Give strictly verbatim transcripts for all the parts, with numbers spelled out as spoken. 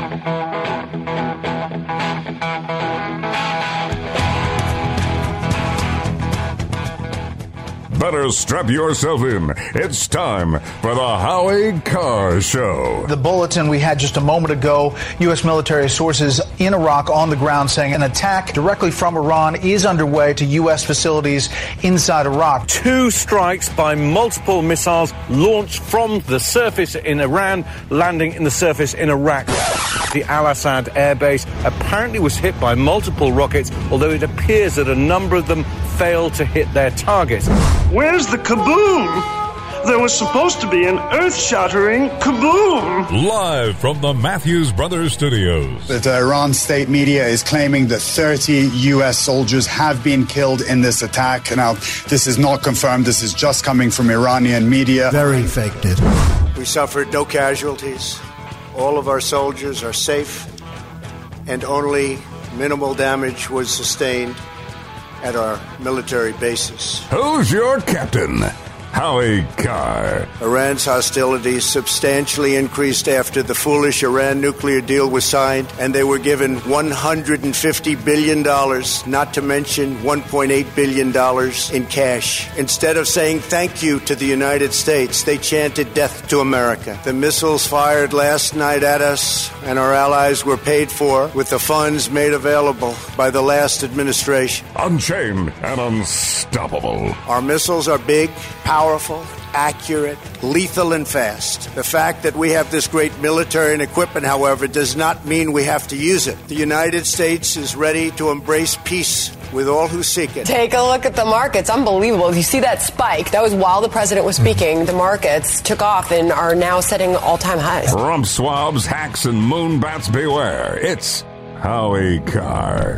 Better strap yourself in. It's time for the Howie Carr Show. The bulletin we had just a moment ago, U S military sources in Iraq on the ground saying an attack directly from Iran is underway to U S facilities inside Iraq. Two strikes by multiple missiles launched from the surface in Iran, landing in the surface in Iraq. The Al-Assad airbase apparently was hit by multiple rockets, although it appears that a number of them failed to hit their target. Where's the kaboom? There was supposed to be an earth-shattering kaboom. Live from the Matthews Brothers Studios. The Iran state media is claiming that thirty U S soldiers have been killed in this attack. Now, this is not confirmed. This is just coming from Iranian media. Very fake news. We suffered no casualties. All of our soldiers are safe, and only minimal damage was sustained at our military bases. Who's your captain? Howie Carr. Iran's hostilities substantially increased after the foolish Iran nuclear deal was signed, and they were given one hundred fifty billion dollars, not to mention one point eight billion dollars in cash. Instead of saying thank you to the United States, they chanted death to America. The missiles fired last night at us and our allies were paid for with the funds made available by the last administration. Unchained and unstoppable. Our missiles are big, powerful, Powerful, accurate, lethal, and fast. The fact that we have this great military and equipment, however, does not mean we have to use it. The United States is ready to embrace peace with all who seek it. Take a look at the markets. Unbelievable. If you see that spike, that was while the president was speaking. The markets took off and are now setting all-time highs. Rump swabs, hacks, and moonbats beware. It's Howie Carr.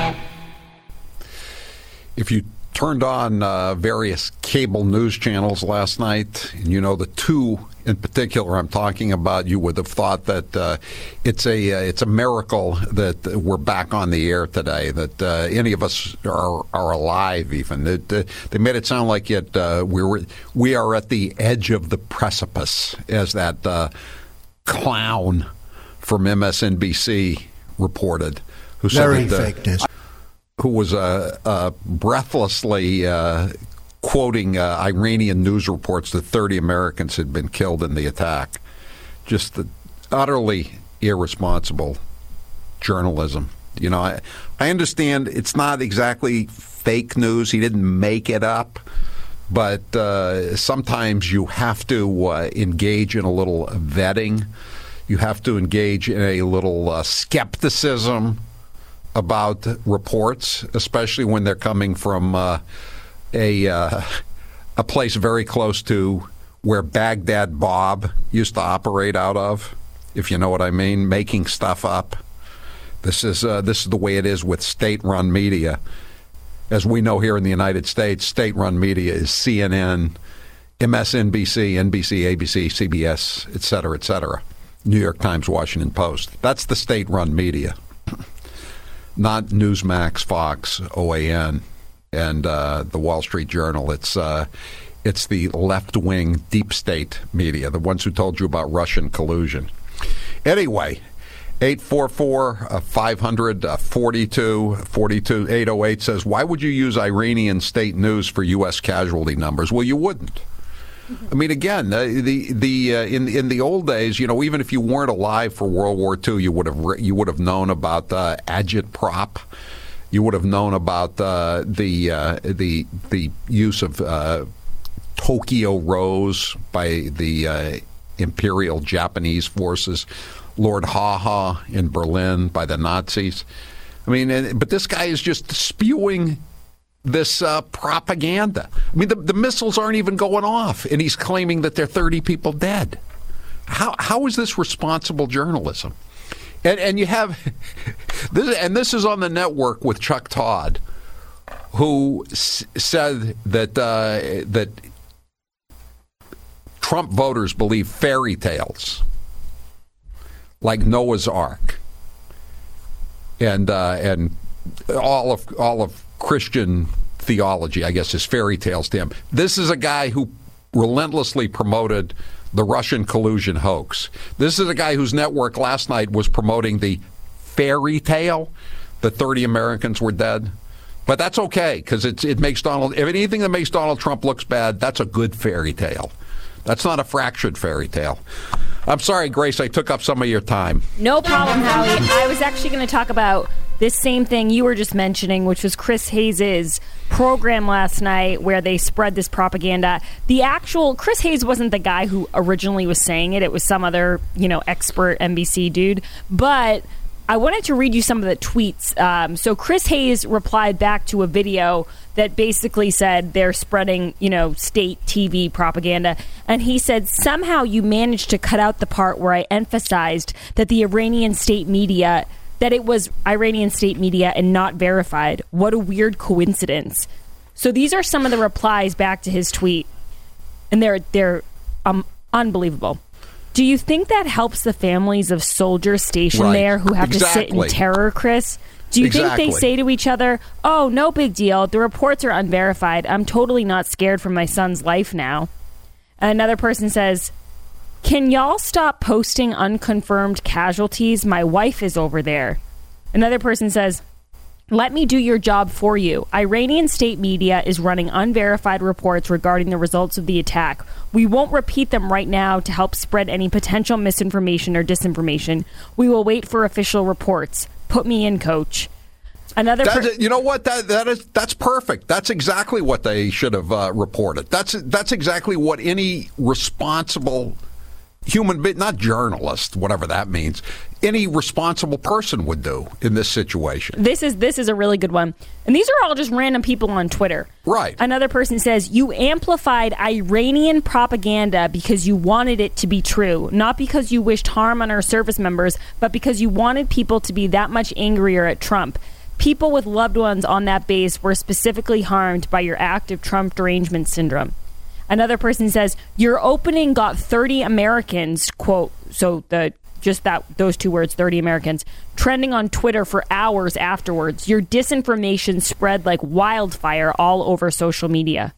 If you turned on uh, various cable news channels last night, and you know the two in particular I'm talking about, you would have thought that uh, it's a uh, it's a miracle that we're back on the air today, that uh, any of us are are alive. Even it, uh, they made it sound like it uh, we were we are at the edge of the precipice, as that uh, clown from M S N B C reported, who Very said that, fake news. who was uh, uh, breathlessly uh, quoting uh, Iranian news reports that thirty Americans had been killed in the attack. Just the utterly irresponsible journalism. You know, I, I understand it's not exactly fake news. He didn't make it up. But uh, sometimes you have to uh, engage in a little vetting. You have to engage in a little uh, skepticism about reports, especially when they're coming from uh, a uh, a place very close to where Baghdad Bob used to operate out of, if you know what I mean, making stuff up. This is uh, this is the way it is with state-run media. As we know here in the United States, state-run media is C N N, M S N B C, N B C, A B C, C B S, et cetera, et cetera. New York Times, Washington Post. That's the state-run media. Not Newsmax, Fox, O A N, and uh, the Wall Street Journal. It's uh, it's the left-wing deep state media, the ones who told you about Russian collusion. Anyway, eight four four, five hundred, forty-two forty-two, eight oh eight says, why would you use Iranian state news for U S casualty numbers? Well, you wouldn't. I mean, again, uh, the the uh, in in the old days, you know, even if you weren't alive for World War Two, you would have re- you would have known about uh, agitprop. You would have known about uh, the uh, the the use of uh, Tokyo Rose by the uh, Imperial Japanese forces, Lord Haha in Berlin by the Nazis. I mean, and, but this guy is just spewing this uh, propaganda. I mean, the, the missiles aren't even going off, and he's claiming that there are thirty people dead. How how is this responsible journalism? And and you have this, and this is on the network with Chuck Todd, who s- said that uh, that Trump voters believe fairy tales like Noah's Ark, and uh, and all of all of Christian theology, I guess, is fairy tales to him. This is a guy who relentlessly promoted the Russian collusion hoax. This is a guy whose network last night was promoting the fairy tale that thirty Americans were dead. But that's okay, because it's it makes Donald, if anything that makes Donald Trump looks bad, that's a good fairy tale. That's not a fractured fairy tale. I'm sorry, Grace, I took up some of your time. No problem, Howie. I was actually going to talk about this same thing you were just mentioning, which was Chris Hayes' program last night where they spread this propaganda. The actual Chris Hayes wasn't the guy who originally was saying it. It was some other, you know, expert N B C dude. But I wanted to read you some of the tweets. Um, so Chris Hayes replied back to a video that basically said they're spreading, you know, state T V propaganda. And he said, somehow you managed to cut out the part where I emphasized that the Iranian state media, that it was Iranian state media and not verified. What a weird coincidence. So these are some of the replies back to his tweet. And they're, they're um, unbelievable. Do you think that helps the families of soldiers stationed right. there who have exactly. to sit in terror, Chris? Do you exactly. think they say to each other, oh, no big deal, the reports are unverified, I'm totally not scared for my son's life now? And another person says, can y'all stop posting unconfirmed casualties? My wife is over there. Another person says, let me do your job for you. Iranian state media is running unverified reports regarding the results of the attack. We won't repeat them right now to help spread any potential misinformation or disinformation. We will wait for official reports. Put me in, coach. Another, per- you know what? That that is that's perfect. That's exactly what they should have uh, reported. That's that's exactly what any responsible human being, not journalist, whatever that means, any responsible person would do in this situation. This is this is a really good one. And these are all just random people on Twitter. Right. Another person says, you amplified Iranian propaganda because you wanted it to be true, not because you wished harm on our service members, but because you wanted people to be that much angrier at Trump. People with loved ones on that base were specifically harmed by your active Trump derangement syndrome. Another person says, your opening got thirty Americans, quote, so the just that those two words, thirty Americans, trending on Twitter for hours afterwards. Your disinformation spread like wildfire all over social media.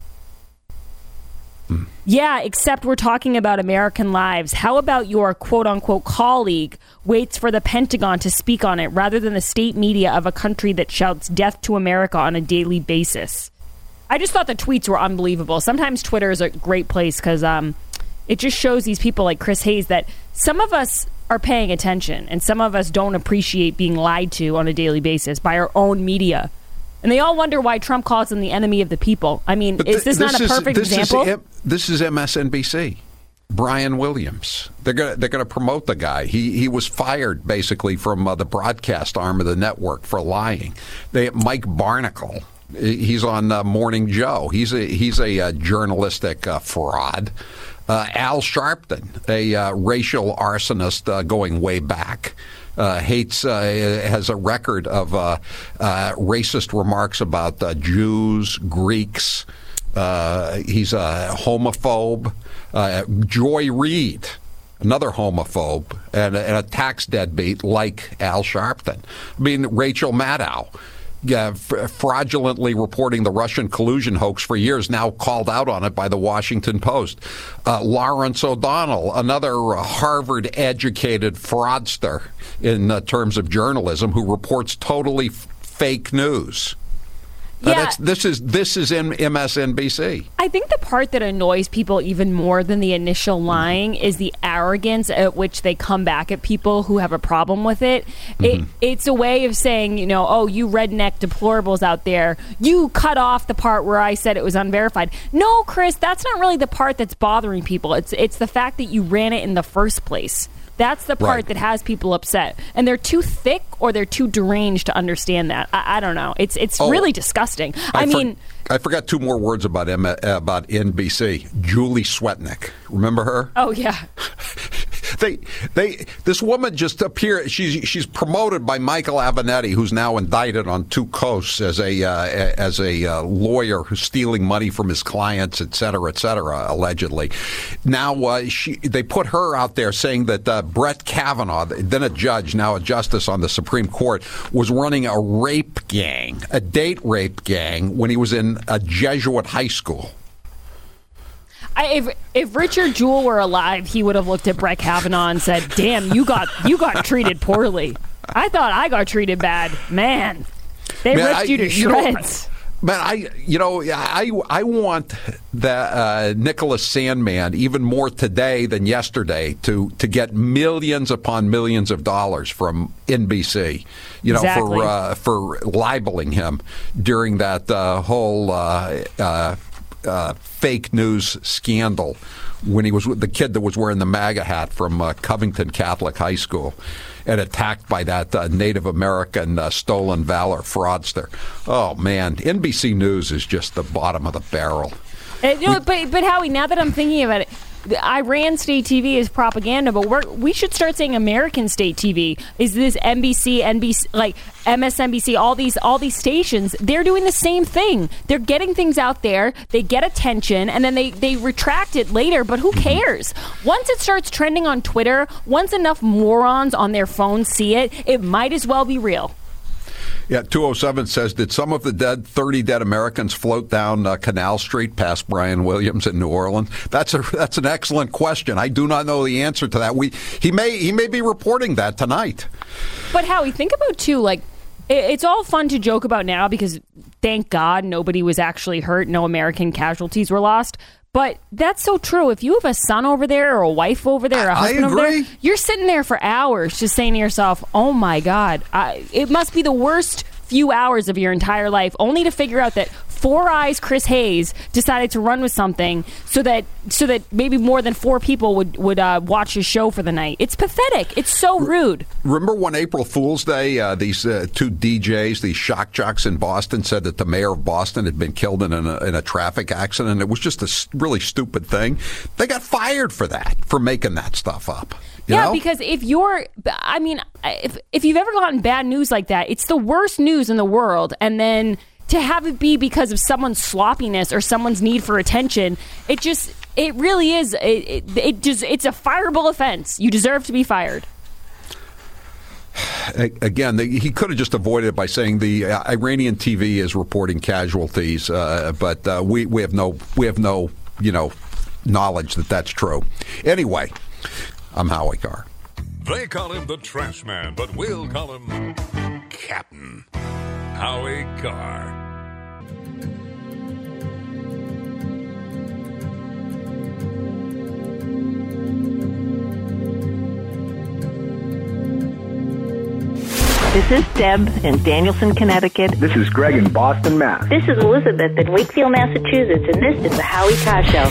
Mm. Yeah, except we're talking about American lives. How about your quote-unquote colleague waits for the Pentagon to speak on it rather than the state media of a country that shouts death to America on a daily basis? I just thought the tweets were unbelievable. Sometimes Twitter is a great place because um, it just shows these people like Chris Hayes that some of us are paying attention and some of us don't appreciate being lied to on a daily basis by our own media. And they all wonder why Trump calls him the enemy of the people. I mean, th- is this, this not a perfect is, this example? Is, this is M S N B C. Brian Williams. They're going they're going to promote the guy. He he was fired basically from uh, the broadcast arm of the network for lying. They Mike Barnacle. He's on uh, Morning Joe. He's a he's a uh, journalistic uh, fraud. Uh, Al Sharpton, a uh, racial arsonist uh, going way back, uh, hates uh, has a record of uh, uh, racist remarks about uh, Jews, Greeks. Uh, he's a homophobe. Uh, Joy Reid, another homophobe and, and a tax deadbeat like Al Sharpton. I mean, Rachel Maddow. Yeah, f- fraudulently reporting the Russian collusion hoax for years, now called out on it by the Washington Post. Uh, Lawrence O'Donnell, another uh, Harvard-educated fraudster in uh, terms of journalism, who reports totally f- fake news. Yeah. This is this is in M S N B C. I think the part that annoys people even more than the initial lying is the arrogance at which they come back at people who have a problem with it. Mm-hmm. It it's a way of saying, you know, oh, you redneck deplorables out there, you cut off the part where I said it was unverified. No, Chris, that's not really the part that's bothering people. It's it's the fact that you ran it in the first place. That's the part right. that has people upset. And they're too thick or they're too deranged to understand that. I, I don't know. It's it's oh, really disgusting. I, I mean... For, I forgot two more words about M- about N B C. Julie Swetnick. Remember her? Oh, yeah. They, they, this woman just appeared. She's she's promoted by Michael Avenatti, who's now indicted on two coasts as a uh, as a uh, lawyer who's stealing money from his clients, et cetera, et cetera, allegedly. Now uh, she they put her out there saying that uh, Brett Kavanaugh, then a judge, now a justice on the Supreme Court, was running a rape gang, a date rape gang, when he was in a Jesuit high school. I, if if Richard Jewell were alive, he would have looked at Brett Kavanaugh and said, "Damn, you got you got treated poorly. I thought I got treated bad. Man, they Man, ripped I, you to you shreds." Know, Man, I you know I I want that uh, Nicholas Sandmann even more today than yesterday to to get millions upon millions of dollars from N B C, you know, exactly. for uh, for libeling him during that uh, whole uh, uh, uh, fake news scandal when he was the kid that was wearing the MAGA hat from uh, Covington Catholic High School and attacked by that uh, Native American uh, stolen valor fraudster. Oh, man. N B C News is just the bottom of the barrel. Uh, you know, but, but, Howie, now that I'm thinking about it, the Iran state T V is propaganda, but we're, we should start saying American state T V. Is this N B C, N B C, like M S N B C, all these all these stations, they're doing the same thing. They're getting things out there, they get attention, and then they, they retract it later, but who cares? Once it starts trending on Twitter, once enough morons on their phones see it, it might as well be real. Yeah, two oh seven says, did some of the dead, thirty dead Americans float down uh, Canal Street past Brian Williams in New Orleans? That's a that's an excellent question. I do not know the answer to that. We he may he may be reporting that tonight. But Howie, think about too, like it, it's all fun to joke about now because thank God nobody was actually hurt, no American casualties were lost. But that's so true. If you have a son over there or a wife over there or a husband over there, you're sitting there for hours just saying to yourself, oh, my God, I, it must be the worst few hours of your entire life, only to figure out that Four Eyes Chris Hayes decided to run with something so that so that maybe more than four people would, would uh, watch his show for the night. It's pathetic. It's so rude. Remember when April Fool's Day, uh, these uh, two D Js, these shock jocks in Boston, said that the mayor of Boston had been killed in a, in a traffic accident? It was just a really stupid thing. They got fired for that, for making that stuff up. You yeah, know? because if you're, I mean, if if you've ever gotten bad news like that, it's the worst news in the world. And then to have it be because of someone's sloppiness or someone's need for attention, it just, it really is, it, it, it just, it's a fireable offense. You deserve to be fired. Again, he could have just avoided it by saying the Iranian T V is reporting casualties, uh, but uh, we we have no we have no you know knowledge that that's true. Anyway, I'm Howie Carr. They call him the Trash Man, but we'll call him Captain Howie Carr. This is Deb in Danielson, Connecticut. This is Greg in Boston, Mass. This is Elizabeth in Wakefield, Massachusetts, and this is the Howie Carr Show.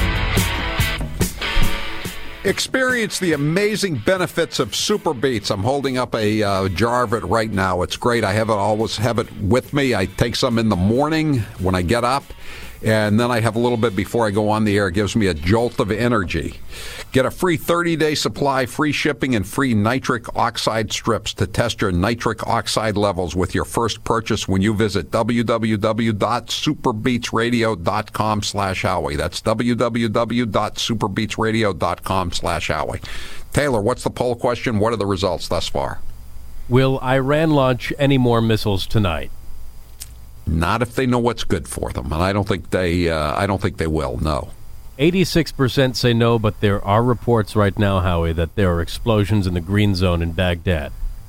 Experience the amazing benefits of Super Beets. I'm holding up a uh, jar of it right now. It's great. I have it always have it with me. I take some in the morning when I get up, and then I have a little bit before I go on the air. It gives me a jolt of energy. Get a free thirty-day supply, free shipping, and free nitric oxide strips to test your nitric oxide levels with your first purchase when you visit w w w dot super beets radio dot com slash Howie. That's w w w dot super beets radio dot com slash Howie. Taylor, what's the poll question? What are the results thus far? Will Iran launch any more missiles tonight? Not if they know what's good for them, and I don't think they. Uh, I don't think they will. No. eighty-six percent say no, but there are reports right now, Howie, that there are explosions in the green zone in Baghdad.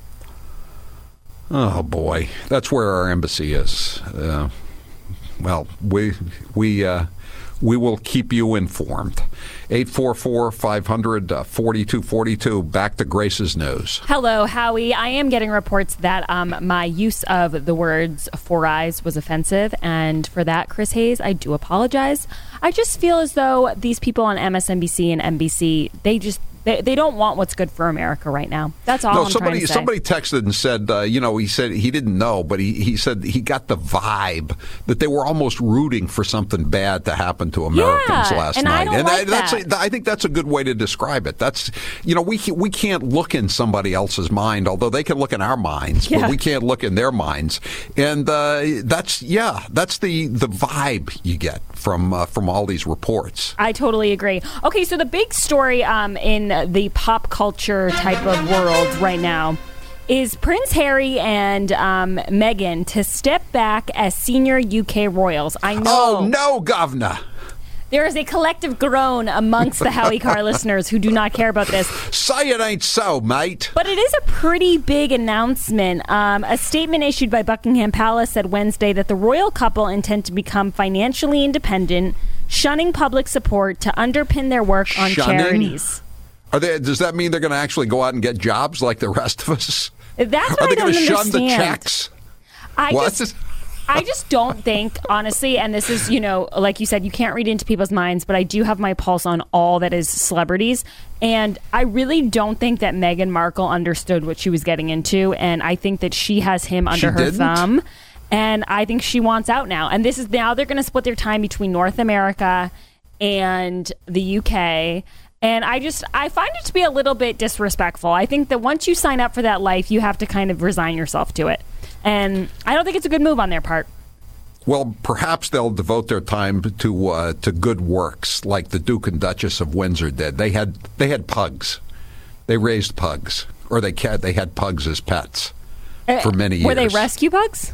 Oh boy, that's where our embassy is. Uh, well, we we uh, we will keep you informed. eight four four, five hundred, forty-two forty-two. Back to Grace's news. Hello, Howie. I am getting reports that um, my use of the words Four Eyes was offensive, and for that, Chris Hayes, I do apologize. I just feel as though these people on M S N B C and N B C, they just they, they don't want what's good for America right now. That's all no, I'm somebody, trying to say. Somebody texted and said, uh, you know, he said he didn't know, but he, he said he got the vibe that they were almost rooting for something bad to happen to Americans yeah, last and night. I don't and like that's that. A, I think that's a good way to describe it. That's, you know, we we can't look in somebody else's mind, although they can look in our minds, yeah. but we can't look in their minds. And uh, that's, yeah, that's the, the vibe you get from uh, from all these reports. I totally agree. Okay, so the big story um, in the pop culture type of world right now is Prince Harry and um, Meghan to step back as senior U K royals. I know. Oh, no, governor. There is a collective groan amongst the Howie Carr listeners who do not care about this. Say it ain't so, mate. But it is a pretty big announcement. Um, a statement issued by Buckingham Palace said Wednesday that the royal couple intend to become financially independent, shunning public support to underpin their work on Shunning? charities. Are they, does that mean they're going to actually go out and get jobs like the rest of us? That's what Are they I don't going to shun understand. the checks? I what? just, I just don't think, honestly, and this is, you know, like you said, you can't read into people's minds, but I do have my pulse on all that is celebrities. And I really don't think that Meghan Markle understood what she was getting into. And I think that she has him under She her didn't? thumb. And I think she wants out now. And this is now they're going to split their time between North America and the U K. And I just, I find it to be a little bit disrespectful. I think that once you sign up for that life, you have to kind of resign yourself to it. And I don't think it's a good move on their part. Well, perhaps they'll devote their time to uh, to good works, like the Duke and Duchess of Windsor did. They had they had pugs, they raised pugs, or they ca- they had pugs as pets for many years. Were they rescue pugs?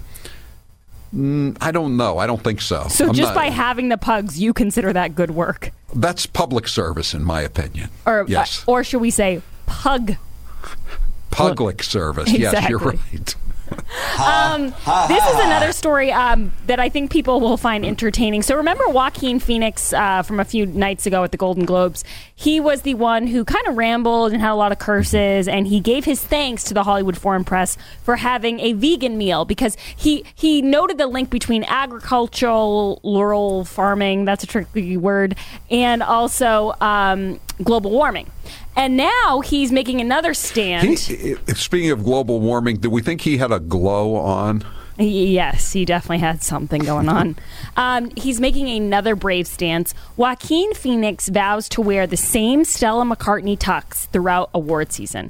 Mm, I don't know. I don't think so. So I'm just not- by having the pugs, you consider that good work? That's public service, in my opinion. Or yes, uh, or should we say pug? public service. Yes, you're Exactly. right. Um, this is another story um, that I think people will find entertaining. So remember Joaquin Phoenix uh, from a few nights ago at the Golden Globes? He was the one who kind of rambled and had a lot of curses, and he gave his thanks to the Hollywood Foreign Press for having a vegan meal because he, he noted the link between agricultural, rural farming, that's a tricky word, and also um, global warming. And now he's making another stand. He, speaking of global warming, do we think he had a glow on? Yes, he definitely had something going on. um, he's making another brave stance. Joaquin Phoenix vows to wear the same Stella McCartney tux throughout award season.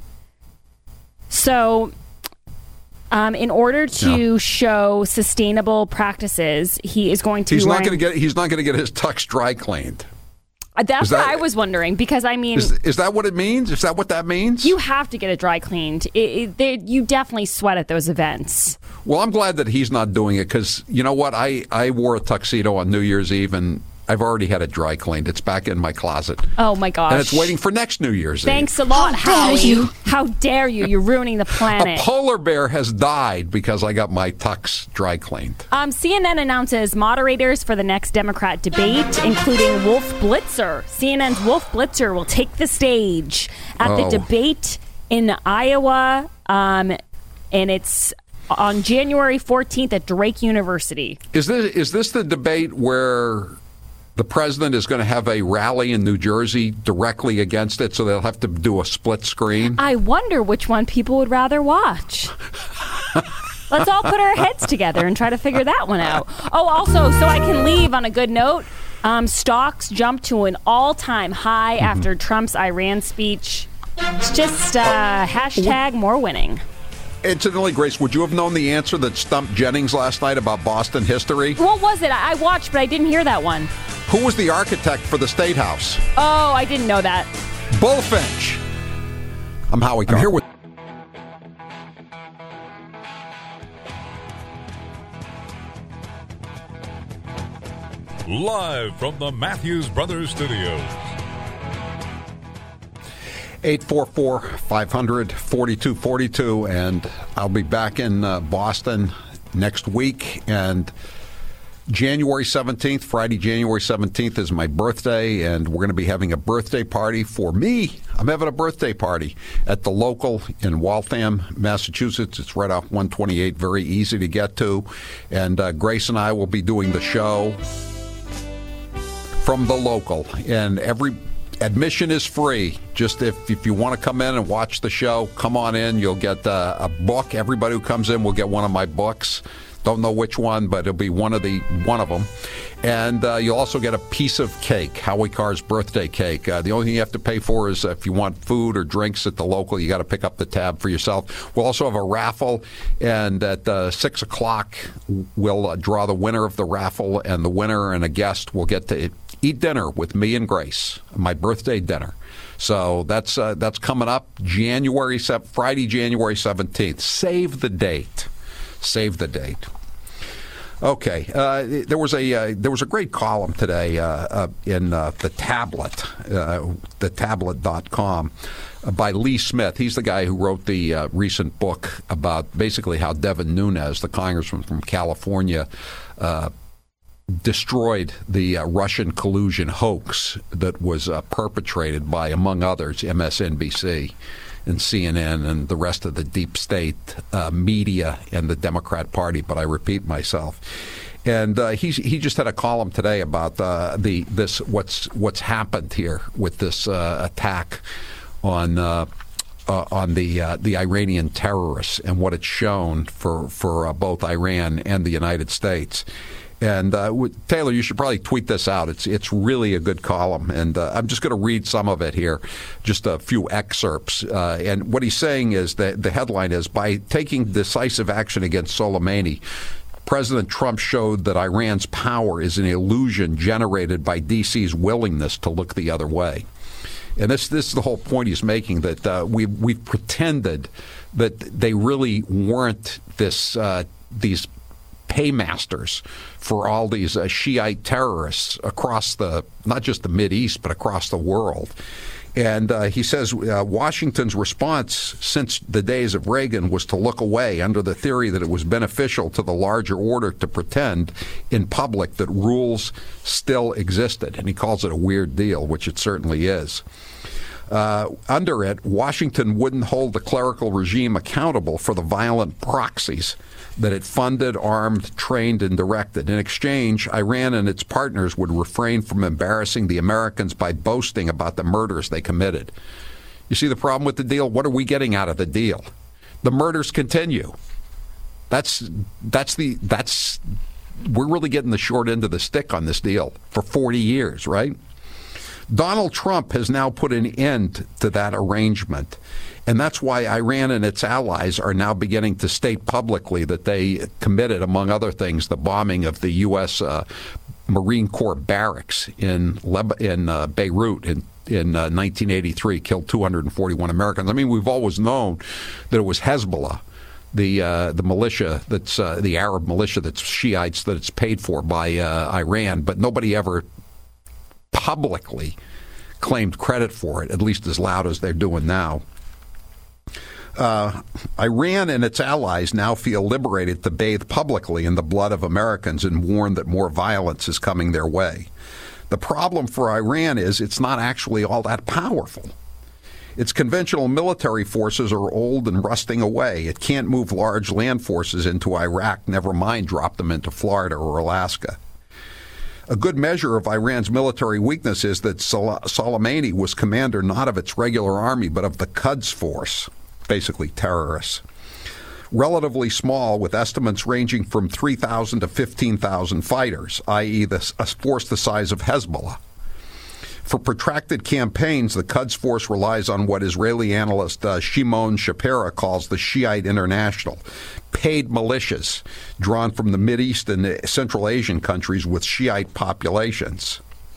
So, um, in order to Yeah. show sustainable practices, he is going to. He's be not wearing- going to get. He's not going to get his tux dry cleaned. Uh, That's Is that- what I was wondering because I mean, Is, is that what it means? Is that what that means? you have to get it dry cleaned. It, it, they, you definitely sweat at those events. Well, I'm glad that he's not doing it because you know what? I, I wore a tuxedo on New Year's Eve and I've already had it dry cleaned. It's back in my closet. Oh my gosh! And it's waiting for next New Year's Thanks Eve. a lot, How dare Howie. you. How dare you? You're ruining the planet. A polar bear has died because I got my tux dry cleaned. Um, C N N announces moderators for the next Democrat debate, including Wolf Blitzer. C N N's Wolf Blitzer will take the stage at Oh. the debate in Iowa, um, and it's on January fourteenth at Drake University. Is this is this the debate where the president is going to have a rally in New Jersey directly against it, so they'll have to do a split screen? I wonder which one people would rather watch. Let's all put our heads together and try to figure that one out. Oh, also, so I can leave on a good note, um, stocks jumped to an all-time high Mm-hmm. after Trump's Iran speech. It's just uh, hashtag more winning. Incidentally, Grace, would you have known the answer that stumped Jennings last night about Boston history? What was it? I I watched, but I didn't hear that one. Who was the architect for the State House? Oh, I didn't know that. Bullfinch. I'm Howie Carr. I'm here with Live from the Matthews Brothers Studios. eight four four, five hundred, forty-two forty-two, and I'll be back in uh, Boston next week. And January seventeenth, Friday, January seventeenth is my birthday, and we're going to be having a birthday party for me. I'm having a birthday party at the local in Waltham, Massachusetts. It's right off one twenty-eight, very easy to get to. And uh, Grace and I will be doing the show from the local, and every admission is free. Just if, if you want to come in and watch the show, come on in. You'll get uh, a book. Everybody who comes in will get one of my books. Don't know which one, but it'll be one of the one of them. And uh, you'll also get a piece of cake, Howie Carr's birthday cake. Uh, the only thing you have to pay for is uh, if you want food or drinks at the local, you got to pick up the tab for yourself. We'll also have a raffle, and at uh, six o'clock, we'll uh, draw the winner of the raffle, and the winner and a guest will get to eat dinner with me and Grace, my birthday dinner. So that's uh, that's coming up January Friday, January seventeenth. Save the date. Save the date. Okay, uh, there was a uh, there was a great column today uh, uh, in uh, the Tablet, uh, the tablet dot com, uh, by Lee Smith. He's the guy who wrote the uh, recent book about basically how Devin Nunes, the congressman from California, uh, destroyed the uh, Russian collusion hoax that was uh, perpetrated by, among others, M S N B C. And C N N and the rest of the deep state uh, media and the Democrat Party, but I repeat myself. And uh, he's, he just had a column today about uh, the this what's what's happened here with this uh, attack on uh, uh, on the uh, the Iranian terrorists and what it's shown for for uh, both Iran and the United States. And uh, Taylor, you should probably tweet this out. It's it's really a good column, and uh, I'm just going to read some of it here, just a few excerpts. Uh, and what he's saying is that the headline is, by taking decisive action against Soleimani, President Trump showed that Iran's power is an illusion generated by D C's willingness to look the other way. And this this is the whole point he's making, that uh, we we've pretended that they really weren't this uh, these paymasters for all these uh, Shiite terrorists across the, not just the Mideast, but across the world. And uh, he says uh, Washington's response since the days of Reagan was to look away under the theory that it was beneficial to the larger order to pretend in public that rules still existed. And he calls it a weird deal, which it certainly is. Uh, under it, Washington wouldn't hold the clerical regime accountable for the violent proxies that it funded, armed, trained, and directed. In exchange, Iran and its partners would refrain from embarrassing the Americans by boasting about the murders they committed. You see the problem with the deal? What are we getting out of the deal? The murders continue. That's that's the that's we're really getting the short end of the stick on this deal for forty years, right? Donald Trump has now put an end to that arrangement. And that's why Iran and its allies are now beginning to state publicly that they committed, among other things, the bombing of the U S Uh, Marine Corps barracks in Leb- in uh, Beirut in in uh, nineteen eighty-three, killed two hundred forty-one Americans. I mean, we've always known that it was Hezbollah, the uh, the militia that's uh, the Arab militia that's Shiites, that it's paid for by uh, Iran, but nobody ever publicly claimed credit for it, at least as loud as they're doing now. Uh, Iran and its allies now feel liberated to bathe publicly in the blood of Americans and warn that more violence is coming their way. The problem for Iran is it's not actually all that powerful. Its conventional military forces are old and rusting away. It can't move large land forces into Iraq, never mind drop them into Florida or Alaska. A good measure of Iran's military weakness is that Sol- Soleimani was commander not of its regular army, but of the Quds Force, basically terrorists. Relatively small, with estimates ranging from three thousand to fifteen thousand fighters, that is the, a force the size of Hezbollah. For protracted campaigns, the Quds Force relies on what Israeli analyst uh, Shimon Shapira calls the Shiite International, paid militias drawn from the Mideast and Central Asian countries with Shiite populations.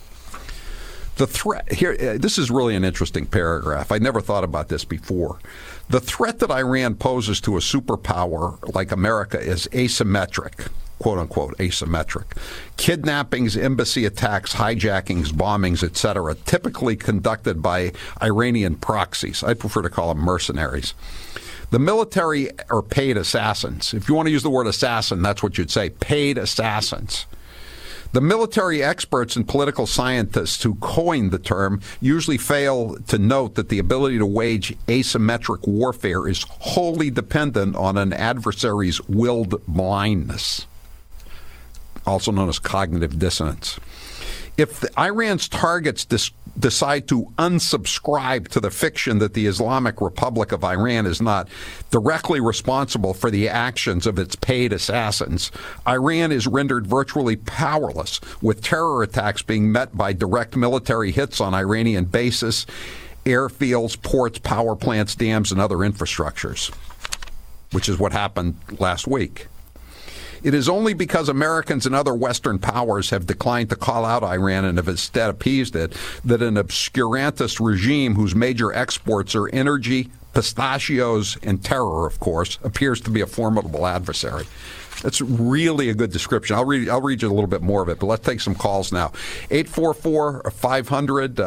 The threat here, uh, this is really an interesting paragraph. I never thought about this before. The threat that Iran poses to a superpower like America is asymmetric, quote unquote, asymmetric. Kidnappings, embassy attacks, hijackings, bombings, et cetera, typically conducted by Iranian proxies. I prefer to call them mercenaries. The military are paid assassins. If you want to use the word assassin, that's what you'd say, paid assassins. The military experts and political scientists who coined the term usually fail to note that the ability to wage asymmetric warfare is wholly dependent on an adversary's willed blindness, also known as cognitive dissonance. If the, Iran's targets dis, decide to unsubscribe to the fiction that the Islamic Republic of Iran is not directly responsible for the actions of its paid assassins, Iran is rendered virtually powerless, with terror attacks being met by direct military hits on Iranian bases, airfields, ports, power plants, dams, and other infrastructures, which is what happened last week. It is only because Americans and other Western powers have declined to call out Iran and have instead appeased it that an obscurantist regime whose major exports are energy, pistachios, and terror, of course, appears to be a formidable adversary. That's really a good description. I'll read I'll read you a little bit more of it, but let's take some calls now. eight four four, five hundred,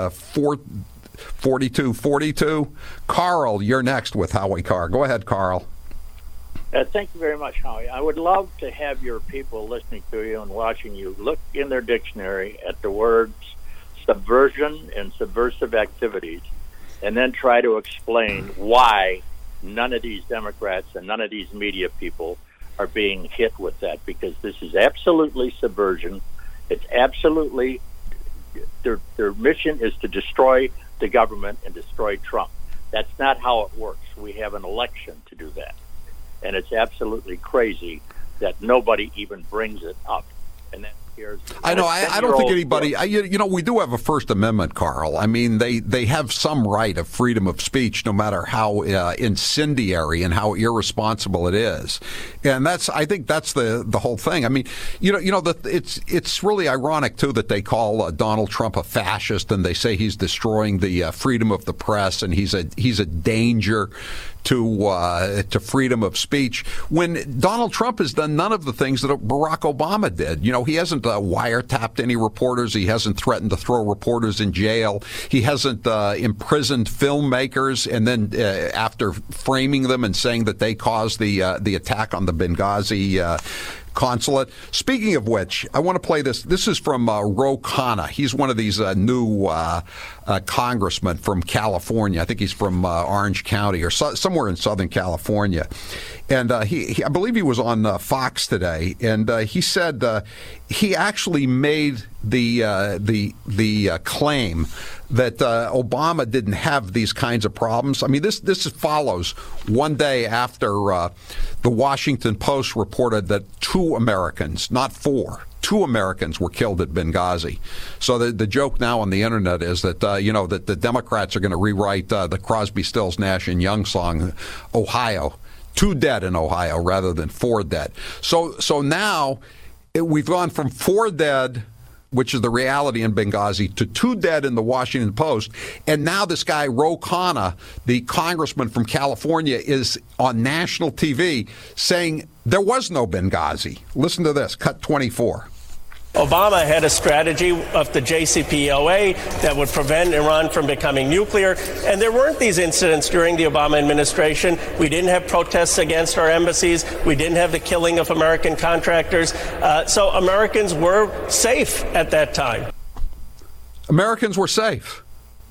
forty-two forty-two. Carl, you're next with Howie Carr. Go ahead, Carl. Uh, thank you very much, Howie. I would love to have your people listening to you and watching you look in their dictionary at the words subversion and subversive activities, and then try to explain why none of these Democrats and none of these media people are being hit with that, because this is absolutely subversion. It's absolutely, their their mission is to destroy the government and destroy Trump. That's not how it works. We have an election to do that. And it's absolutely crazy that nobody even brings it up. And that scares me. I know. I, I don't think anybody. I, you know, we do have a First Amendment, Carl. I mean, they, they have some right of freedom of speech, no matter how uh, incendiary and how irresponsible it is. And that's. I think that's the, the whole thing. I mean, you know, you know, the, it's it's really ironic too that they call uh, Donald Trump a fascist, and they say he's destroying the uh, freedom of the press, and he's a he's a danger to uh, to freedom of speech, when Donald Trump has done none of the things that Barack Obama did. You know, he hasn't uh, wiretapped any reporters. He hasn't threatened to throw reporters in jail. He hasn't uh, imprisoned filmmakers and then uh, after framing them and saying that they caused the uh, the attack on the Benghazi uh, consulate. Speaking of which, I want to play this. This is from uh, Ro Khanna. He's one of these uh, new uh, uh, congressmen from California. I think he's from uh, Orange County or so, somewhere in Southern California. And uh, he, he, I believe he was on uh, Fox today, and uh, he said uh, he actually made the uh, the the uh, claim that uh, Obama didn't have these kinds of problems. I mean, this this follows one day after uh, the Washington Post reported that two Americans, not four, two Americans were killed at Benghazi. So the the joke now on the internet is that uh, you know that the Democrats are going to rewrite uh, the Crosby, Stills, Nash and Young song, Ohio. Two dead in Ohio rather than four dead. So so now it, we've gone from four dead, which is the reality in Benghazi, to two dead in the Washington Post. And now this guy, Ro Khanna, the congressman from California, is on national T V saying there was no Benghazi. Listen to this, cut twenty-four. Obama had a strategy of the J C P O A that would prevent Iran from becoming nuclear, and there weren't these incidents during the Obama administration. We didn't have protests against our embassies. We didn't have the killing of American contractors. Uh, so Americans were safe at that time. Americans were safe.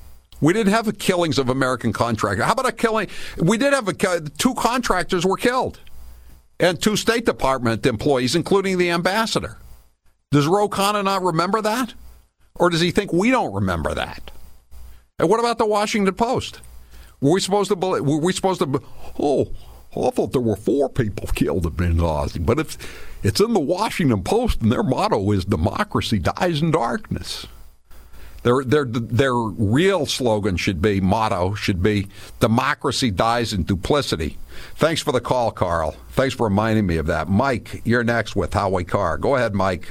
We didn't have the killings of American contractors. How about a killing? We did have a, two contractors were killed, and two State Department employees, including the ambassador. Does Ro Khanna not remember that? Or does he think we don't remember that? And what about the Washington Post? Were we supposed to believe, were we supposed to, oh, I thought there were four people killed at Benghazi. But if it's in the Washington Post and their motto is democracy dies in darkness. Their, their, their real slogan should be, motto should be, democracy dies in duplicity. Thanks for the call, Carl. Thanks for reminding me of that. Mike, you're next with Howie Carr. Go ahead, Mike.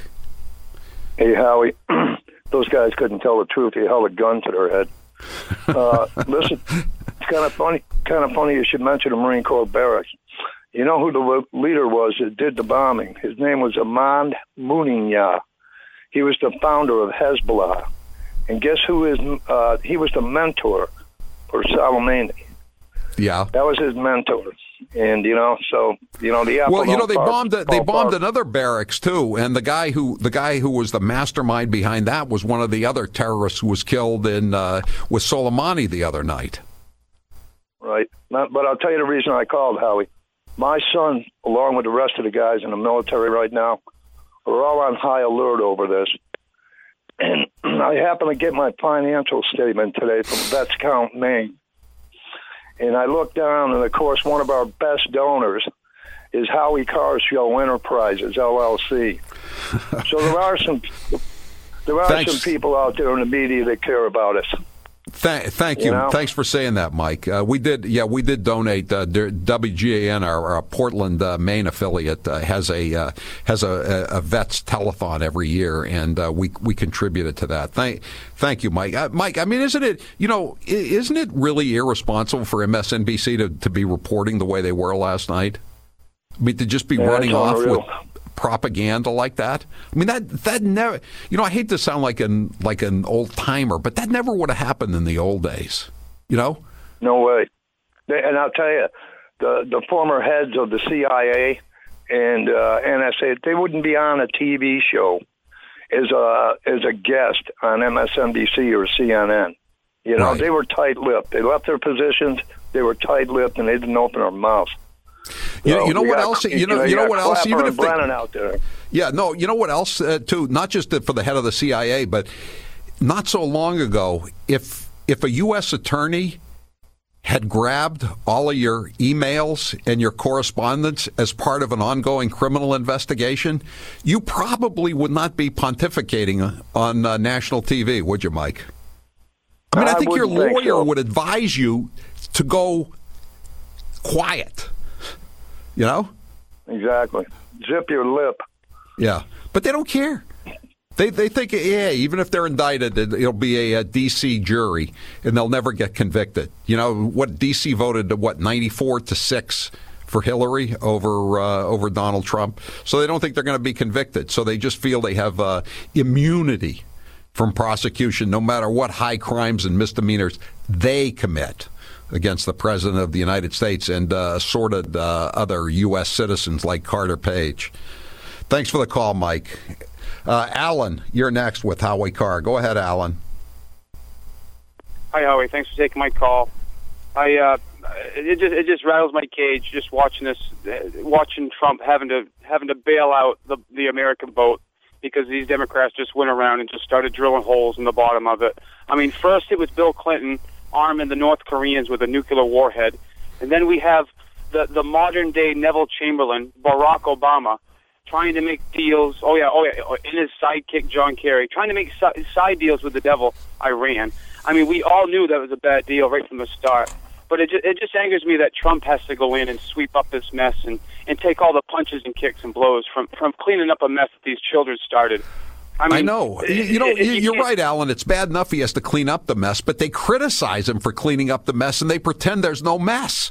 Hey, Howie, those guys couldn't tell the truth. He held a gun to their head. Uh, listen, it's kind of funny. Kind of funny you should mention the Marine Corps barracks. You know who the leader was that did the bombing? His name was Ahmad Muniyah. He was the founder of Hezbollah, and guess who is? Uh, he was the mentor for Soleimani. Yeah, that was his mentor. And you know, so you know the well, you know they bombed a, they bombed another barracks too, and the guy who the guy who was the mastermind behind that was one of the other terrorists who was killed in uh, with Soleimani the other night. Right, Not, but I'll tell you the reason I called, Howie. My son, along with the rest of the guys in the military right now, are all on high alert over this. And I happen to get my financial statement today from Vets Count, Maine. And I look down, and, of course, one of our best donors is Howie Carr Show Enterprises, L L C. So there are some there are Thanks. some people out there in the media that care about us. Th- thank you. You know? Thanks for saying that, Mike. Uh, we did, yeah, we did donate. Uh, W G A N, our, our Portland, uh, Maine affiliate, uh, has a uh, has a, a vets telethon every year, and uh, we we contributed to that. Thank, thank you, Mike. Uh, Mike, I mean, isn't it, you know, isn't it really irresponsible for M S N B C to, to be reporting the way they were last night? I mean, to just be yeah, running off unreal. with propaganda like that. I mean, that that never. You know, I hate to sound like an like an old timer, but that never would have happened in the old days. You know? No way. They, and I'll tell you, the the former heads of the C I A and uh, N S A, they wouldn't be on a T V show as a as a guest on M S N B C or C N N. You know, right. They were tight-lipped. They left their positions. They were tight-lipped, and they didn't open their mouth. You, So you know you what got, else? You You know, know, you you know got what else? Clapper Even and if they, Brennan out there. yeah, no, you know what else uh, too? Not just for the head of the C I A, but not so long ago, if if a U S attorney had grabbed all of your emails and your correspondence as part of an ongoing criminal investigation, you probably would not be pontificating on uh, national T V, would you, Mike? I mean, I, I think your wouldn't think lawyer so. would advise you to go quiet. You know? Exactly. Zip your lip. Yeah, but they don't care. They they think, yeah, even if they're indicted, it, it'll be a, a D C jury, and they'll never get convicted. You know what? D C voted to what ninety-four to six for Hillary over uh, over Donald Trump, so they don't think they're going to be convicted. So they just feel they have uh, immunity from prosecution, no matter what high crimes and misdemeanors they commit against the President of the United States and uh, assorted uh, other U S citizens like Carter Page. Thanks for the call, Mike. Uh, Alan, you're next with Howie Carr. Go ahead, Alan. Hi, Howie. Thanks for taking my call. I uh, it just it just rattles my cage just watching this, uh, watching Trump having to having to bail out the the American vote because these Democrats just went around and just started drilling holes in the bottom of it. I mean, first it was Bill Clinton arming the North Koreans with a nuclear warhead, and then we have the the modern day Neville Chamberlain, Barack Obama, trying to make deals. Oh yeah, oh yeah, and his sidekick John Kerry, trying to make si- side deals with the devil, Iran. I mean, we all knew that was a bad deal right from the start. But it just, it just angers me that Trump has to go in and sweep up this mess and, and take all the punches and kicks and blows from, from cleaning up a mess that these children started. I, mean, I know. You, you know, it, it, you, you're can't- right, Alan. It's bad enough he has to clean up the mess, but they criticize him for cleaning up the mess, and they pretend there's no mess.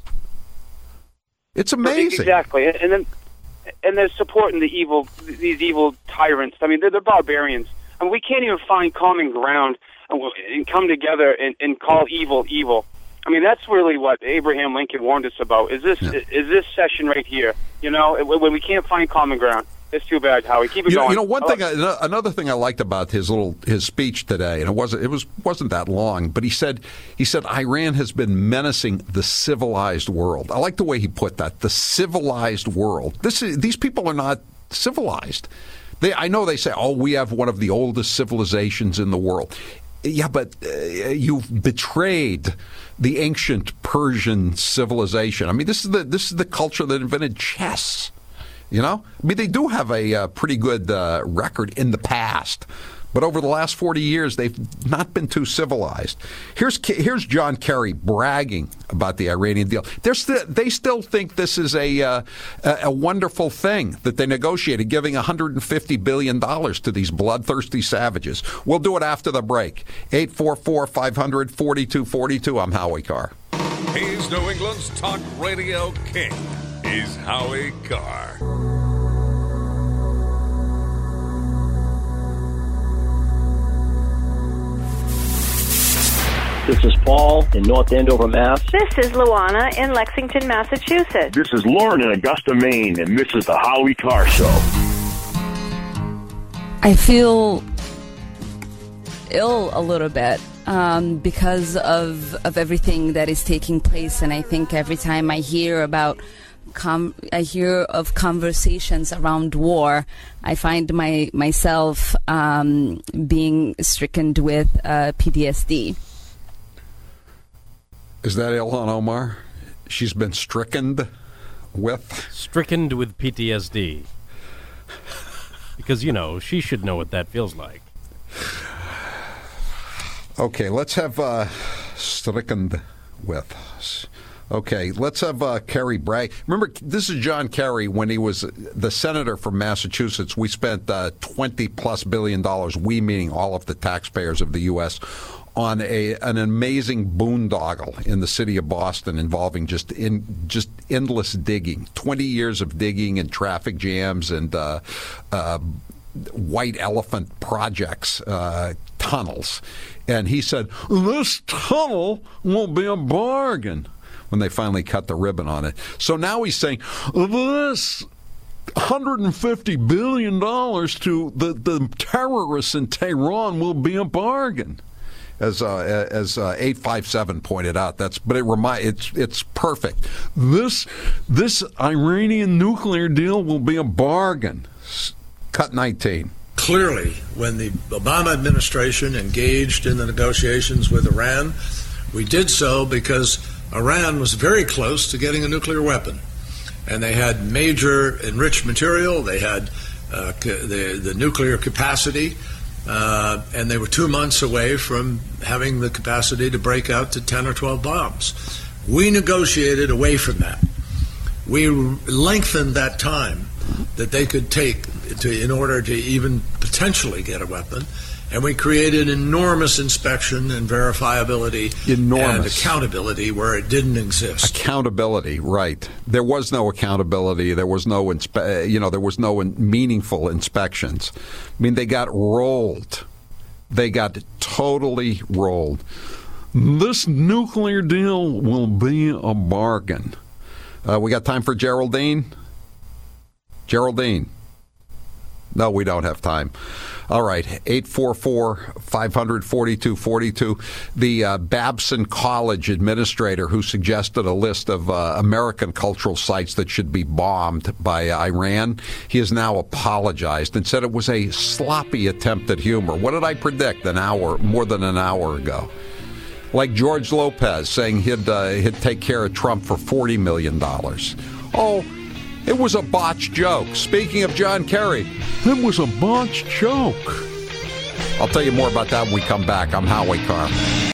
It's amazing. Exactly. And then and they're supporting the evil, these evil tyrants. I mean, they're, they're barbarians. I mean, we can't even find common ground and, and come together and, and call evil evil. I mean, that's really what Abraham Lincoln warned us about. Is this Yeah. is this session right here? You know, when we can't find common ground. It's too bad, Howie. Keep it You know, going. you know one I thing, like- I, another thing I liked about his little his speech today, and it wasn't it was wasn't that long, but he said he said Iran has been menacing the civilized world. I like the way he put that, the civilized world. This is, these people are not civilized. They, I know they say, oh, we have one of the oldest civilizations in the world. Yeah, but uh, you've betrayed the ancient Persian civilization. I mean, this is the this is the culture that invented chess. You know, I mean, they do have a uh, pretty good uh, record in the past, but over the last forty years, they've not been too civilized. Here's here's John Kerry bragging about the Iranian deal. They're st- they still think this is a uh, a wonderful thing that they negotiated, giving one hundred fifty billion dollars to these bloodthirsty savages. We'll do it after the break. eight four four, five hundred, forty-two forty-two. I'm Howie Carr. He's New England's talk radio king. He's Howie Carr. This is Paul in North Andover, Mass. This is Luana in Lexington, Massachusetts. This is Lauren in Augusta, Maine, and this is the Howie Carr Show. I feel ill a little bit um, because of of everything that is taking place, and I think every time I hear about com- I hear of conversations around war, I find my myself um, being stricken with uh, P T S D. Is that Ilhan Omar? She's been stricken with? Stricken with P T S D. Because, you know, she should know what that feels like. Okay, let's have uh, stricken with. Okay, let's have uh, Kerry Bragg. Remember, this is John Kerry when he was the senator from Massachusetts. We spent uh, twenty plus billion dollars, we meaning all of the taxpayers of the U S, on a an amazing boondoggle in the city of Boston involving just in just endless digging, twenty years of digging and traffic jams and uh, uh, white elephant projects, uh, tunnels. And he said, this tunnel will be a bargain when they finally cut the ribbon on it. So now he's saying, this one hundred fifty billion dollars to the, the terrorists in Tehran will be a bargain. As uh, as uh, eight five seven pointed out, that's but it remind it's it's perfect. This this Iranian nuclear deal will be a bargain. Cut nineteen. Clearly, when the Obama administration engaged in the negotiations with Iran, we did so because Iran was very close to getting a nuclear weapon, and they had major enriched material. They had uh, the the nuclear capacity. Uh, and they were two months away from having the capacity to break out to ten or twelve bombs. We negotiated away from that. We lengthened that time that they could take to, in order to even potentially get a weapon, and we created enormous inspection and verifiability enormous. and accountability where it didn't exist. Accountability, right. There was no accountability. There was no, inspe- you know, there was no in- meaningful inspections. I mean, they got rolled. They got totally rolled. This nuclear deal will be a bargain. Uh, we got time for Geraldine? Geraldine? No, we don't have time. All right, eight four four, five hundred, forty-two forty-two. The uh, Babson College administrator who suggested a list of uh, American cultural sites that should be bombed by Iran, he has now apologized and said it was a sloppy attempt at humor. What did I predict an hour, more than an hour ago? Like George Lopez saying he'd, uh, he'd take care of Trump for forty million dollars. Oh, it was a botched joke. Speaking of John Kerry, it was a botched joke. I'll tell you more about that when we come back. I'm Howie Carr.